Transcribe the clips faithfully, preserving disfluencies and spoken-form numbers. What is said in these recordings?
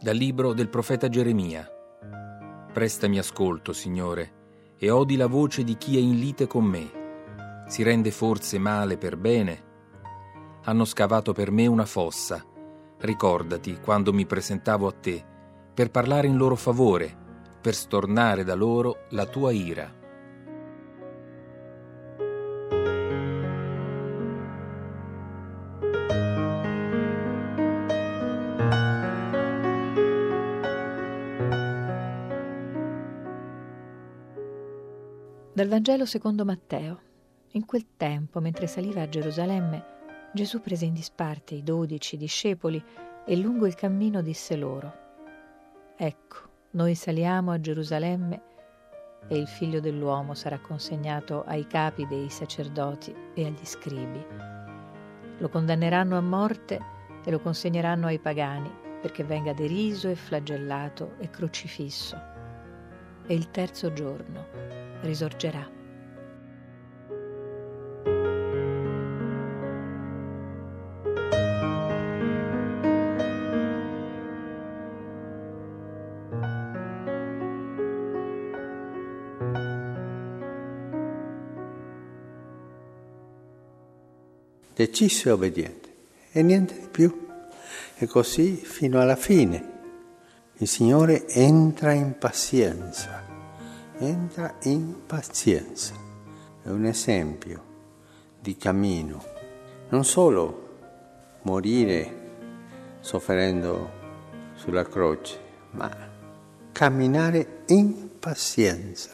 Dal libro del profeta Geremia. Prestami ascolto, Signore, e odi la voce di chi è in lite con me. Si rende forse male per bene? Hanno scavato per me una fossa. Ricordati quando mi presentavo a te, per parlare in loro favore, per stornare da loro la tua ira. Dal Vangelo secondo Matteo. In quel tempo, mentre saliva a Gerusalemme, Gesù prese in disparte i dodici discepoli e lungo il cammino disse loro: Ecco, noi saliamo a Gerusalemme e il Figlio dell'uomo sarà consegnato ai capi dei sacerdoti e agli scribi. Lo condanneranno a morte e lo consegneranno ai pagani perché venga deriso e flagellato e crocifisso. E il terzo giorno risorgerà. Deciso e obbediente, e niente di più. E così fino alla fine. Il Signore entra in pazienza. Entra in pazienza, è un esempio di cammino, non solo morire soffrendo sulla croce, ma camminare in pazienza.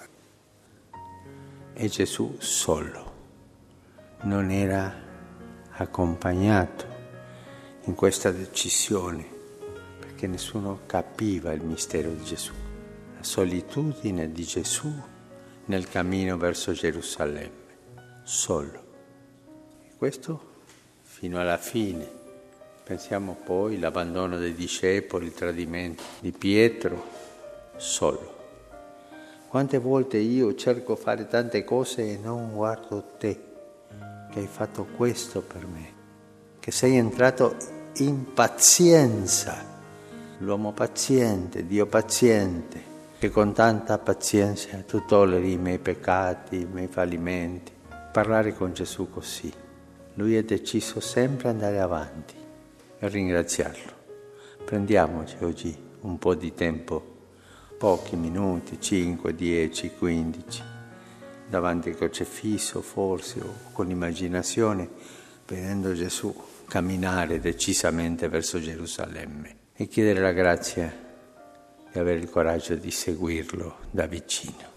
E Gesù solo, non era accompagnato in questa decisione, perché nessuno capiva il mistero di Gesù. La solitudine di Gesù nel cammino verso Gerusalemme, solo. E questo fino alla fine. Pensiamo poi all'abbandono dei discepoli, il tradimento di Pietro, solo. Quante volte io cerco di fare tante cose e non guardo te, che hai fatto questo per me, che sei entrato in pazienza, l'uomo paziente, Dio paziente, che con tanta pazienza tu tolleri i miei peccati, i miei fallimenti. Parlare con Gesù così. Lui è deciso sempre ad andare avanti e ringraziarlo. Prendiamoci oggi un po' di tempo, pochi minuti, cinque, dieci, quindici, davanti al crocifisso forse, o con immaginazione, vedendo Gesù camminare decisamente verso Gerusalemme e chiedere la grazia e avere il coraggio di seguirlo da vicino.